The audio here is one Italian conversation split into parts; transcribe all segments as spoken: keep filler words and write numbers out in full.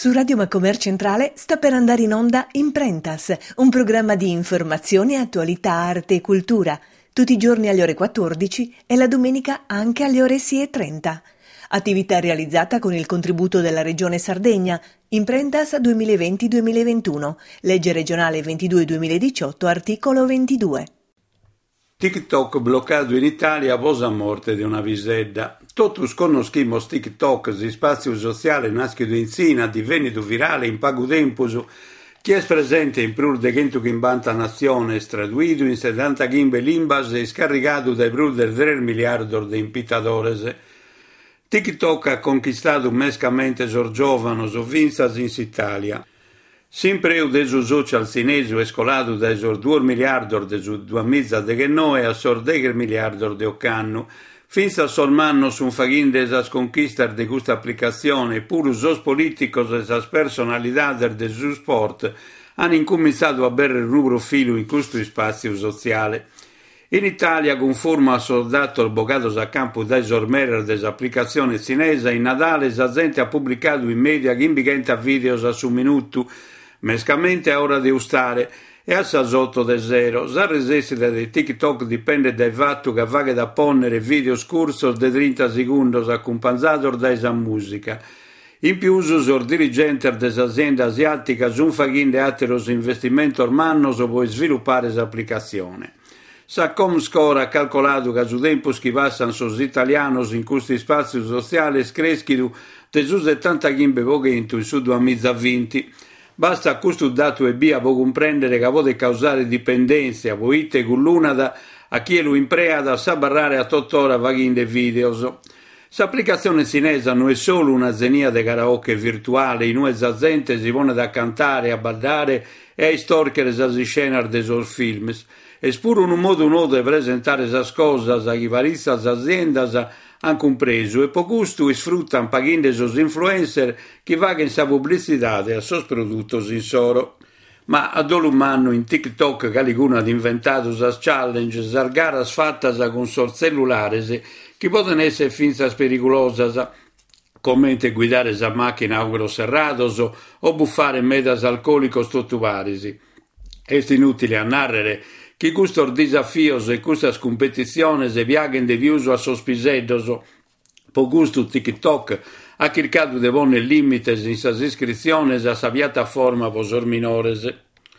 Su Radio Macomer Centrale sta per andare in onda Imprentas, un programma di informazione, attualità, arte e cultura, tutti i giorni alle ore quattordici e la domenica anche alle ore sei e trenta. Attività realizzata con il contributo della Regione Sardegna, Imprentas duemilaventi duemilaventuno, legge regionale ventidue duemiladiciotto, articolo ventidue. TikTok bloccato in Italia posa morte di una visedda. Totus conoscimos TikTok, si spazio sociale nascido in Sina, divenuto virale in pago tempus, chi è presente in prur de gentu gimbanta nazione, traduito in settanta gimbe limbas e scaricato dai prur del tre miliardi di impitadores. TikTok ha conquistato mescamente sor giovanos o vinzas in Italia. Sempre eu de su social cinese è scolato da sor due miliardi de su due mizza de genoe a sor due miliardi de occanno, finza solmanno su un faghin de esas conquistas de questa applicazione, pur os politicos e esas personalidades de su sport hanno incominciato a berre un profilo in questo spazio sociale. In Italia, conforme a soldato bogados a campo dai sormerer des applicazioni cinese, in Natale la gente ha pubblicato in media gimbigenta videos a su minuto, mescamente a ora di ustare e a sotto de zero. La resistita di TikTok dipende dal fatto che va da ponere video scursos de trenta secondi accompagnato da esa musica. In più, os dirigenti dell'azienda asiatica sono facendo altri investimenti ormannos per sviluppare questa applicazione. Sa Comscore ha calcolato che su tempo che passano sos italianos in questi spazi sociali crescono di su settanta gimbe pochento in su duemilaventi. Basta questo dato e via può comprendere che può causare dipendenza, poite con l'una a chi lo impreada sa barrare a tuttora vaghinde videos. L'applicazione cinese non è solo una zenia di karaoke virtuale, in cui la gente si pone da cantare, a ballare e a istorchere le scene dei suoi film. È pure un modo nuovo di presentare le cose a chi varie aziende hanno compreso e per questo sfruttano pagando i influencer che vagano sa pubblicità e a sos prodotti in soro. Ma a dell'umano in TikTok che qualcuno ha inventato le challenge, le gare fatte con sos cellulari che possono essere finza pericolose, come guidare la macchina a ogro serrados o buffare medas alcolicos tottuvarisi. È inutile a narrare che questo desafios e queste competizioni viagano di viuso a sospiseddos, per questo TikTok ha cercato di porre limites in sas iscrizioni a sa piattaforma per os minores.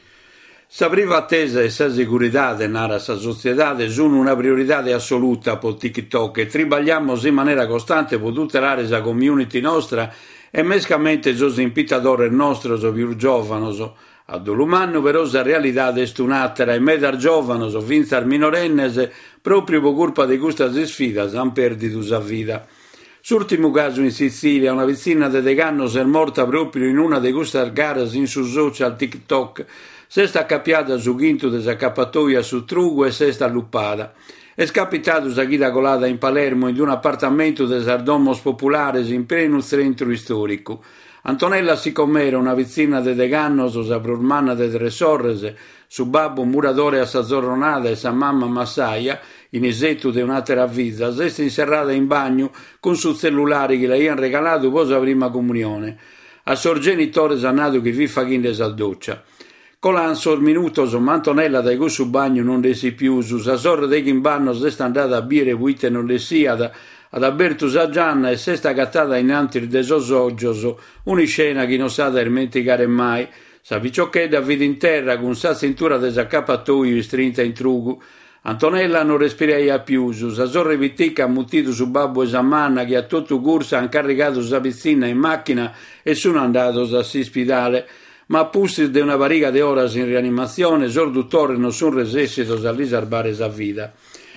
Sa privatezza e sa segurità nella sa società sono una priorità assoluta per TikTok e tribagliamo in maniera costante per tutelare la community nostra e mescamente sos impitadores nostros più giovanos. A dell'umano però la realtà è un'altra e medar giovanos o vinzar minorennes proprio per colpa di queste sfide hanno perduto la vita. L'ultimo caso in Sicilia, una vicina di Degannos è morta proprio in una di queste gare in su social TikTok. Si sta accappiata su quinto di scappatoia su Trugo e si sta luppata. È scapitato sa chida colata in Palermo in un appartamento di Sardomos Populares in pieno centro storico. Antonella Sicomera, una vicina de Degannos, sa prurmana de Tre Sorres, su babbo muratore a sa zorronada e sa mamma massaia, in esetto de un'altra vita, si è inserrata in bagno con su cellulare che le hanno regalato dopo la prima comunione. A sor genitore sanato che vi fa chinde sa doccia. Colan sor minutos, ma Antonella da questo bagno non le si più, su sa sorra de Gimbannos è andata a bere vuite non le sia, ad Alberto Gianna e se sta cattata in antri de sosoggios, una scena che non sa da dimenticare mai. Sa picciocchetta vide in terra con sa cintura de saccappatoio strinta in trugu. Antonella non respirai più, su sa sorra vitica ha muttito su babbo e sa manna che a tutto corsa han caricato sa pizzina in macchina e sono andato a si spidale. Ma a pussi de una variga de horas in rianimazione, sor dottore non sono resessito a risarbare sa vita.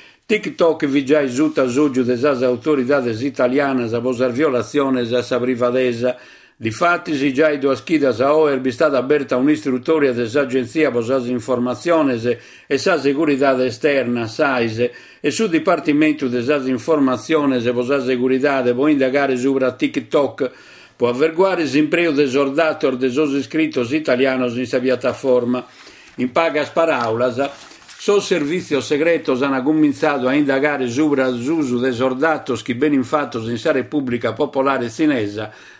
TikTok vi già isuta soggiu de sas autoridades italianas a posar violazione a sa privatezza. Difatti si già i due schidas a O E R è stata aperta un'istruttoria de sa agenzia per sas informaziones e sa seguridad esterna, SAISE, e su dipartimento de sas informaziones e per sa seguridad può indagare sopra TikTok, può avverguare s'impreo de sordator de sos iscritos italianos in sa piattaforma. In pagas paraulas, sos servizios segretos hanno cominciato a indagare sopra l'uso dei soldatos che ben infattos in sa Repubblica Popolare Cinese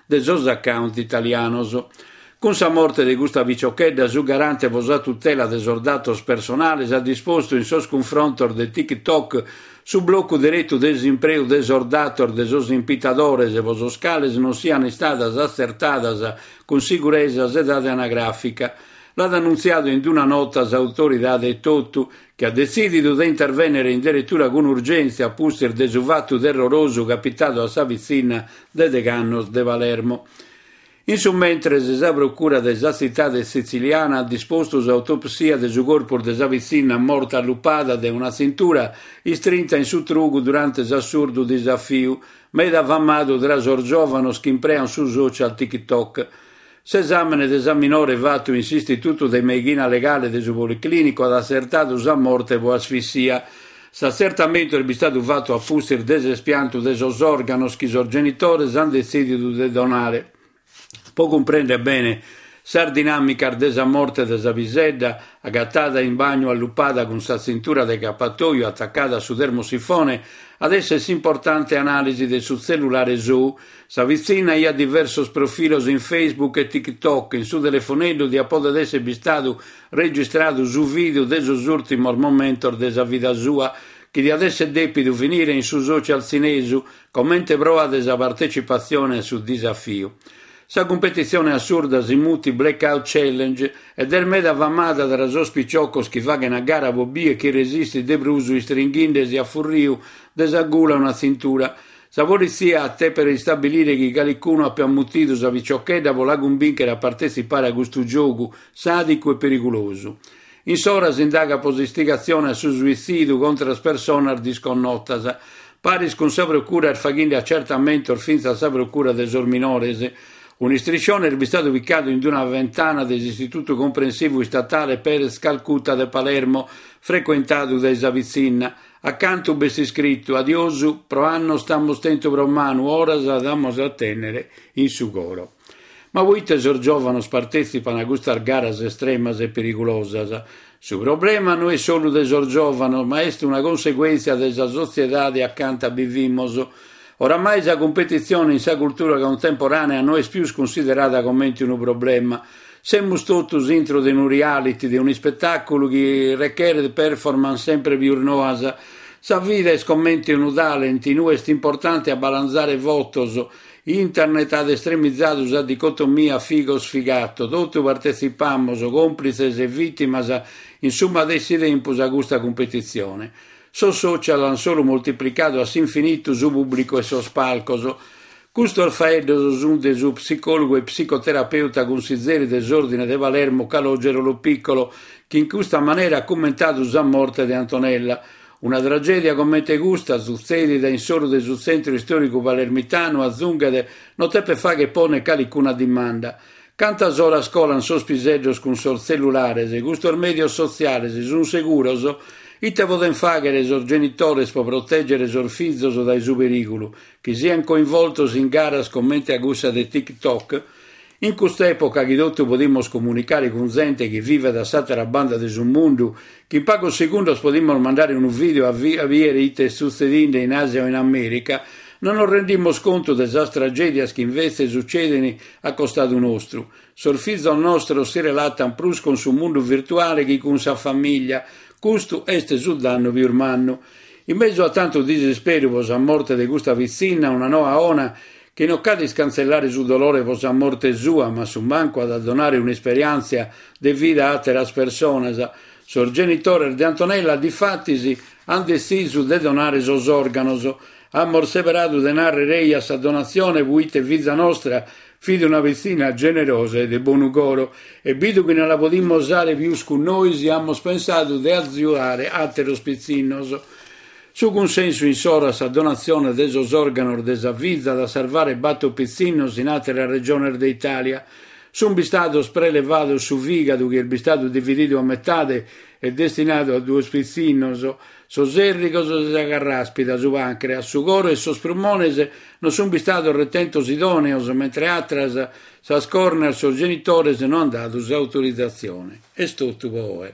de sos account italianos. Con sa morte de Gustav Ciocchedda, su garante vosa tutela de sos datos personales, ha disposto in sos confrontor de TikTok su blocco diretto desemprego de sos datos de sos impitadores e vosos cales non siano stadas acertadas con sicurezza e data anagrafica. L'ha annunziato in una nota l'autorità e tutto che ha deciso di intervenire in direttura con urgenza a pustir de su fatto terroroso capitato a sa vicina de Degannos de Palermo. In su mentre sa procura de sa città siciliana ha disposto l'autopsia de su corpo de sa vicina morta allupata de una cintura istrinta in su trugo durante l'assurdo disafio, meda affamato tra sor giovanos che imprean su social TikTok. S'esame de sa minore fatto in istituto de medicina legale de su policlinico ha accertato sa morte per asfissia. S'accertamento è stato fatto a pustir desespianto de sos organos che sos genitori han deciso di donare. Può comprendere bene sa dinamica de sa morte de sa pisedda, agattata in bagno allupata con sa cintura de cappatoio attaccata su termosifone, adesso è importante analisi del suo cellulare su. Sa vicina ha diversos profilos in Facebook e TikTok, in su telefonello di appoda essere stato registrato su video de sos ultimos momentos de sa vita sua, che di adesso è debito finire in su social cinesu, commente prova de sa partecipazione su disafio. Sa competizione assurda si muti Blackout Challenge ed è meda avamata tra sos picciocos che fa che una gara bobì e che resiste de brusu stringhindesi a furriu de sa gula una cintura. Sa polizia a te per stabilire che qualcuno abbia ammutito sa Ciocchedda vola convincere a partecipare a questo gioco sadico e pericoloso. In sora si indaga per istigazione su suicidio contro le persone disconnotas. Paris con sa procura il faghinde accertamento finza a sa procura de sos minores. Un striscione è stato ubicato in una ventana dell'Istituto Comprensivo Statale Perez Calcutta de Palermo, frequentato da sa vicina. Accanto besti scritto adiosu, pro anno stiamo stento pro mano, ora sadamos a tenere in su coro. Ma voi tesor giovanos partecipano a queste garas estremas e pericolosas. Su problema non è solo tesor giovanos, ma è una conseguenza della società di accanto a vivimos. Oramai la competizione in sa cultura contemporanea non è più considerata come un problema. Siamo tutti dentro di un reality, di un spettacolo che richiede performance sempre più nuova. Sa vita è scommenti un talent, non è importante a balanzare votos. Internet ha estremizzato la dicotomia figo-sfigato. Tutti partecipiamo, complices e vittime, insomma, adesso tempo a questa competizione. So social hanno solo moltiplicato all'infinito su pubblico e so spalcoso. Questo faeddo su de su psicologo e psicoterapeuta con Sizeri desordine de Palermo Calogero lo Piccolo, che in questa maniera ha commentato la morte di Antonella. Una tragedia come te gusta, succedida in solo del sul centro storico palermitano a Zungade, non te per fa che pone calicuna dimanda. Canta sola a scuola in sos pisellos con sos cellulare, se gusto il medio sociale, se sono seguroso, ite poten fare i genitori per proteggere i loro figli dai suoi pericoli, che siano coinvolti in gara scommette a gusta di TikTok. In quest'epoca che tutti possiamo comunicare con gente che vive da satera banda di un mondo, che in pochi secondi possiamo mandare un video a vedere ite succedendo in Asia o in America, non nos rendiamo conto delle tragedie che invece succedono a costato nostro. Sul figlio nostro si relata più con il mondo virtuale che con sa famiglia. Questo è sul danno più umano. In mezzo a tanto disespero per la morte di questa vicina, una nuova ona che non cade scancellare sul dolore per la morte sua, ma su manco ad donare un'esperienza di vita a altre persone. Sul genitore di Antonella, difatti, hanno deciso di donare i suoi organi. Hanno separato denaro rei a sa donazione, vuite vita nostra, fide una vicina generosa e di buon ugoro, e visto che non la potremmo usare più con noi, abbiamo pensato di aiutare altri ospizzinos. Su consenso in sora sa donazione dei suoi organi della vita da salvare batto pizzinos in altre regioni d'Italia. Su un bistato prelevato su vigato che il bistato diviso a metà è destinato a due spizzinos. So serricos e carraspida su pancreas, su coro e sos pulmones non sono bistato retentos idoneos, mentre altras sa scorner sos genitores non hanno dato autorizzazione. È tutto poi.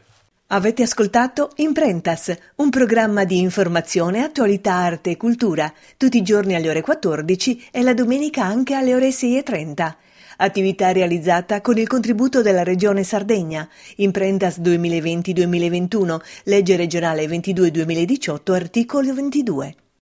Avete ascoltato Imprentas, un programma di informazione, attualità, arte e cultura, tutti i giorni alle ore quattordici e la domenica anche alle ore sei e trenta. Attività realizzata con il contributo della Regione Sardegna. Imprentas duemilaventi duemilaventuno, legge regionale ventidue duemiladiciotto, articolo ventidue.